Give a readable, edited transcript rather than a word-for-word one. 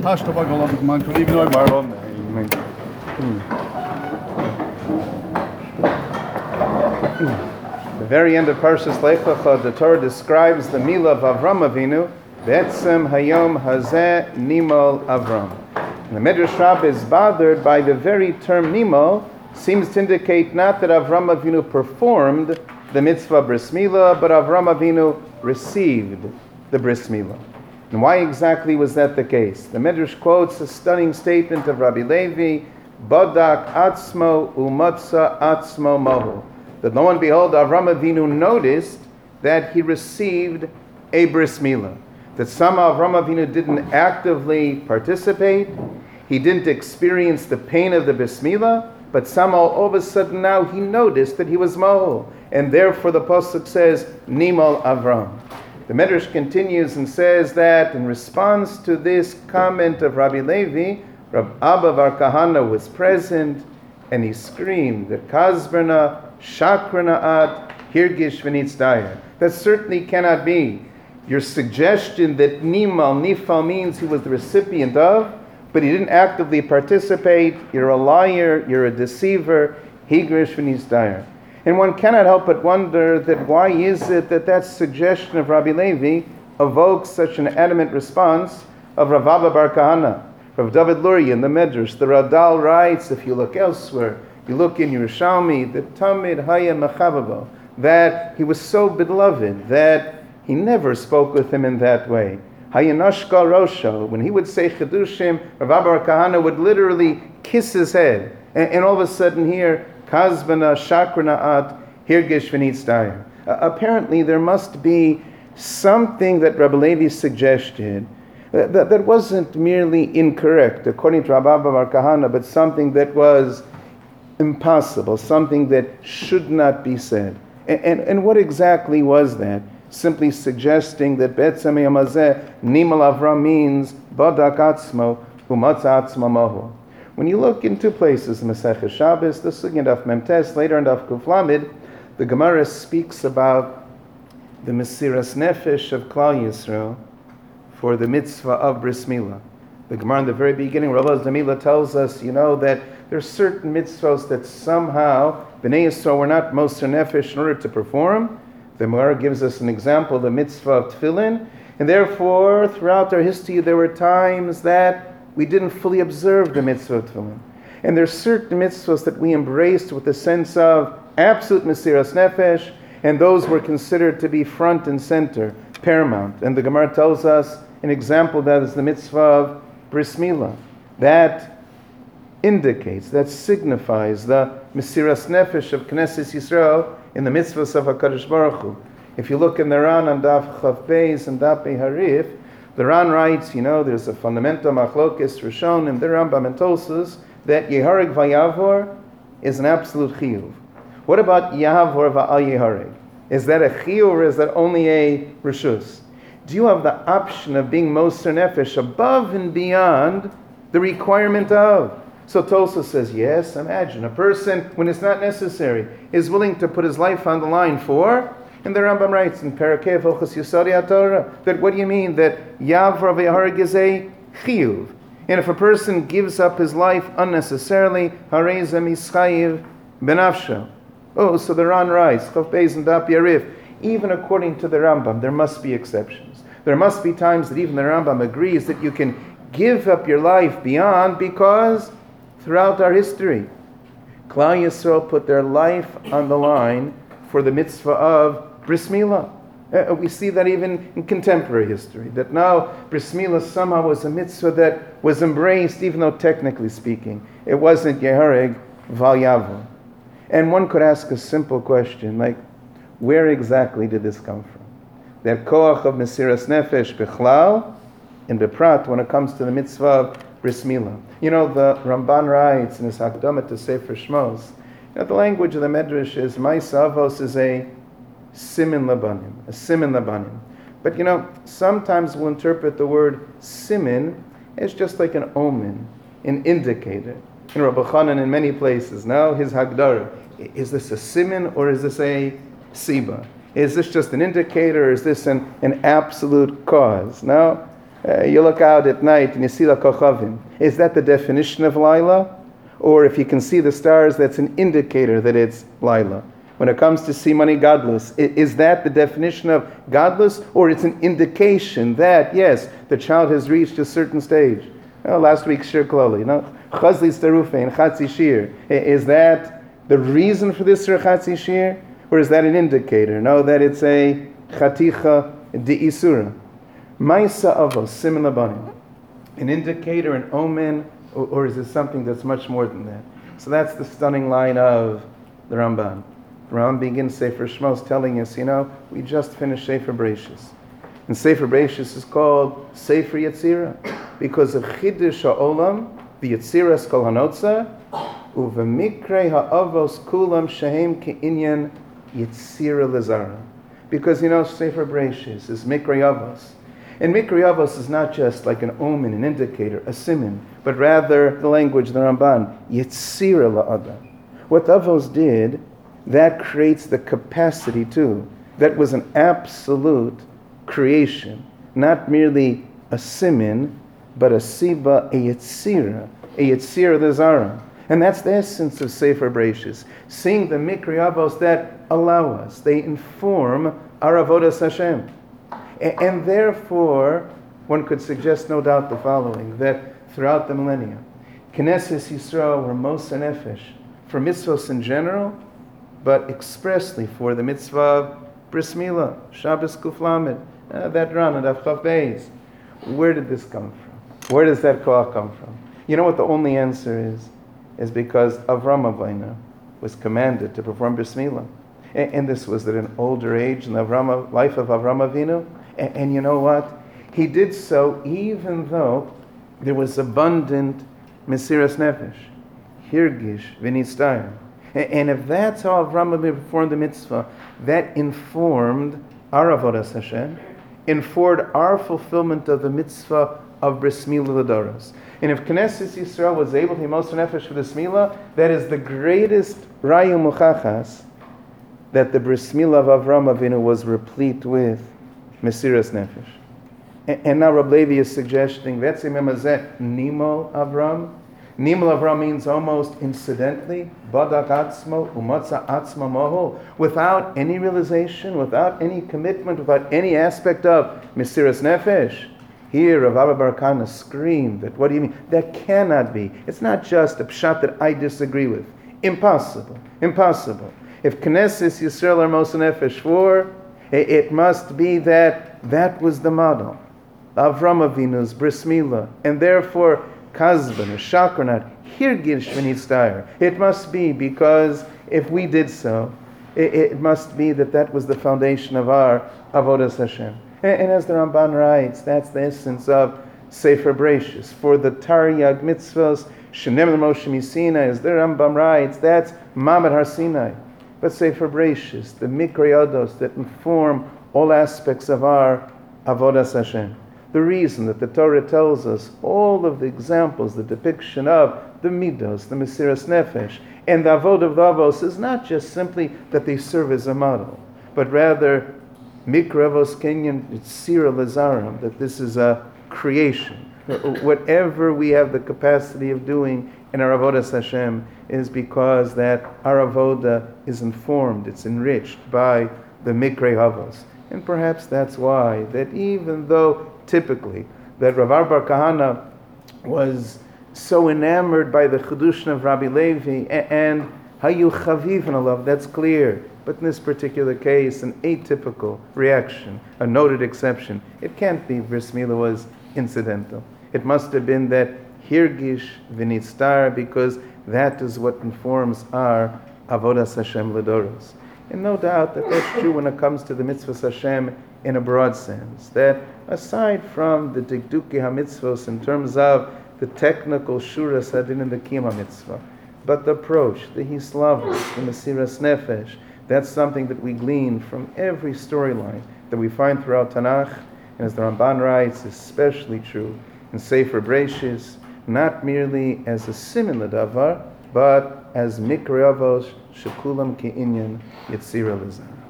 The very end of Parshas Lech Lecha, the Torah describes the Milah of Avram Avinu, Be'etzem Hayom Hazeh Nimol Avram. And the Midrash Rabbah is bothered by the very term Nimol, seems to indicate not that Avram Avinu performed the mitzvah Bris Milah, but Avram Avinu received the Bris Milah. And why exactly was that the case? The Midrash quotes a stunning statement of Rabbi Levi, Badak Atzmo Umatza Atzmo Mohu. That lo and behold, Avram Avinu noticed that he received a Bris Milah. That somehow Avram Avinu didn't actively participate, he didn't experience the pain of the Bris Milah, but somehow all of a sudden now he noticed that he was Mohel. And therefore the Pasuk says, Nimol Avram. The Medrash continues and says that in response to this comment of Rabbi Levi, Rab Abba Bar Kahana was present and he screamed that Kazberna Shakrana At Hirgish V'Nitzdaya. That certainly cannot be. Your suggestion that Nifal means he was the recipient of, but he didn't actively participate, you're a liar, you're a deceiver, Higrish V'Nitzdaya. And one cannot help but wonder that why is it that suggestion of Rabbi Levi evokes such an adamant response of Rav Abba Bar Kahana. Rav David Luria in the Medrash, the Radal writes, if you look elsewhere, you look in Yerushalmi, that Tamid Haya Mechavavo, that he was so beloved that he never spoke with him in that way. Hayanashka Rosho, when he would say Chedushim, Rav Abba Bar Kahana would literally kiss his head. And all of a sudden here, Kazbana Shakrana At Hirgish V'Nitzdaya. Apparently there must be something that Rabbi Levi suggested that wasn't merely incorrect, according to Rabbi Bar Kahana, but something that was impossible, something that should not be said. And what exactly was that? Simply suggesting that Be'etzem Hayom Hazeh Nimol Avram means Badak Atzmo Umatza Atzmo Mohu. When you look in two places in Masechah Shabbos, the Sugya and Daf Memtes, later in Daf Kuf Lamed, the Gemara speaks about the Mesiras Nefesh of Klal Yisrael for the mitzvah of Bris Milah. The Gemara in the very beginning, Rav Damila tells us, that there are certain mitzvahs that somehow Bnei Yisrael were not Moser Nefesh in order to perform. The Gemara gives us an example, the mitzvah of Tefillin, and therefore throughout our history there were times that we didn't fully observe the mitzvah of Tefillin. And there are certain mitzvahs that we embraced with the sense of absolute Mesiras Nefesh, and those were considered to be front and center, paramount. And the Gemara tells us an example that is the mitzvah of Bris Milah. That indicates, that signifies the Mesiras Nefesh of Knesset Yisrael in the mitzvahs of HaKadosh Baruch Hu. If you look in the Ran on Daf Chav Beis and Daf Pei Harif, the Ran writes, there's a fundamental machlokes Rishon in the Rambam and Tosfos that Yehareg Vayavor is an absolute chiyuv. What about Yahavor Va'al Yehareg? Is that a chiyuv or is that only a reshus? Do you have the option of being Moser Nefesh above and beyond the requirement of? So Tosfos says, yes, imagine a person, when it's not necessary, is willing to put his life on the line for. And the Rambam writes in Parakeh Hilchos Yesodei HaTorah that what do you mean that Yavra V'Yahareg is a chiyuv? And if a person gives up his life unnecessarily, Harei Zeh Mischayiv Benafsho. Oh, so the Ran writes, Chav Beis and Daf Yarif, even according to the Rambam, there must be exceptions. There must be times that even the Rambam agrees that you can give up your life beyond, because throughout our history, Klal Yisrael put their life on the line for the mitzvah of Bris Milah. We see that even in contemporary history, that now Bris Milah somehow was a mitzvah that was embraced, even though technically speaking, it wasn't Yehareg V'al Yavor. And one could ask a simple question, like, where exactly did this come from? That koach of Mesiras Nefesh Bichlal, and Beprat, when it comes to the mitzvah of Bris Milah. The Ramban writes in his Hakdama to Sefer Shmos, the language of the Medrash is, Ma'aseh Avos is a simin labanim, But sometimes we'll interpret the word simin as just like an omen, an indicator. In Rabbi Chanan in many places, now his Hagdara, is this a simin or is this a siba? Is this just an indicator or is this an absolute cause? Now, You look out at night and you see the kochavim. Is that the definition of Laila? Or if you can see the stars, that's an indicator that it's Laila. When it comes to Simani Gadlus, is that the definition of Gadlus? Or it's an indication that, yes, the child has reached a certain stage? Last week's Shir Kloli, Chazli Starufein, Chatzi Shir. Is that the reason for this Chatzi Shir? Or is that an indicator? No, that it's a Chaticha de Isura. Maisa Avos, Siman Labanim. An indicator, an omen, or is it something that's much more than that? So that's the stunning line of the Ramban. The Ramban begins Sefer Shmos telling us, we just finished Sefer Bereishis. And Sefer Bereishis is called Sefer Yetzirah because of Chiddush HaOlam, the Yetziras Kol Hanotza, Uvemikrei HaAvos Kulam Shehem Ke'inyan Yetzirah Lezara. Because Sefer Bereishis is Mikrei Avos. And Mikrei Avos is not just like an omen, an indicator, a siman, but rather the language of the Ramban, Yetzirah La'adam. What Avos did, that creates the capacity too. That was an absolute creation, not merely a siman, but a siba, a yetzira lezara. And that's the essence of Sefer Bereishis. Seeing the Mikrei Avos that allow us, they inform our avodas Hashem. And therefore, one could suggest no doubt the following, that throughout the millennia, Knesset Yisrael were Moser Nefesh for mitzvahs in general, but expressly for the mitzvah of Bris Milah, Shabbos Kuf Lamed, that run at Avchav Beis. Where did this come from? Where does that koach come from? You know what the only answer is? Is because Avram Avinu was commanded to perform Bris Milah. And this was at an older age in the life of Avram Avinu. And you know what? He did so even though there was abundant Mesiras Nefesh, Hirgish, V'nitztayr. And if that's how Avram Avinu performed the mitzvah, that informed our avodas Hashem, informed our fulfillment of the mitzvah of Bris Milah L'Doros. And if Knesset Yisrael was able to be Moser Nefesh for the Bris Milah, that is the greatest Rayu Muchachas, that the Bris Milah of Avram Avinu was replete with Mesiras Nefesh. And now Rab Levi is suggesting, Vetzim Emazeh Nimol Avram. Nimol Avram means almost incidentally, Badak Atzmo, Umatza Atzma Moho, without any realization, without any commitment, without any aspect of Mesiras Nefesh. Here, Rav Abba Bar Kana screamed that, what do you mean? That cannot be. It's not just a pshat that I disagree with. Impossible. Impossible. If Knesset Yisrael are Moser Nefesh for, it must be that was the model. Avram Avinu's Bris Milah, and therefore Kazban or Shakranat, Hirgish V'nitztayr. It must be because if we did so, it must be that was the foundation of our avodas Hashem. And as the Ramban writes, that's the essence of Sefer Bereishis. For the Taryag mitzvahs, Shenem Moshe Misina, as the Rambam writes, that's Mamad Har Sinai. But Sefer Bereishis, the Mikrei Avos that inform all aspects of our avodas Hashem. The reason that the Torah tells us all of the examples, the depiction of the Midos, the Mesiras Nefesh, and the Avod of the Avos is not just simply that they serve as a model, but rather Mikrei Avos Kenyan Yetzirah Lezarim, that this is a creation. Whatever we have the capacity of doing in our avodas Hashem is because that our avoda is informed, it's enriched by the Mikrei Avos. And perhaps that's why that even though typically that Rav Bar Kahana was so enamored by the Chidushin of Rabbi Levi and Hayu Chaviv and Allah, that's clear. But in this particular case, an atypical reaction, a noted exception. It can't be Bris Milah was incidental. It must have been that Hirgish V'nitztayr, because that is what informs our Avodas Hashem L'Doros. And no doubt that that's true when it comes to the mitzvahs Hashem in a broad sense. That aside from the Dikduki HaMitzvos in terms of the technical Shuras Hadin and the Kiyam HaMitzvah, but the approach, the Hislavos, the Mesiras Nefesh, that's something that we glean from every storyline that we find throughout Tanakh, and as the Ramban writes, especially true in Sefer Bereishis, not merely as a siman l'davar, but as Mikrei Avos shekulam ke'inyan Yetzirah Lezar.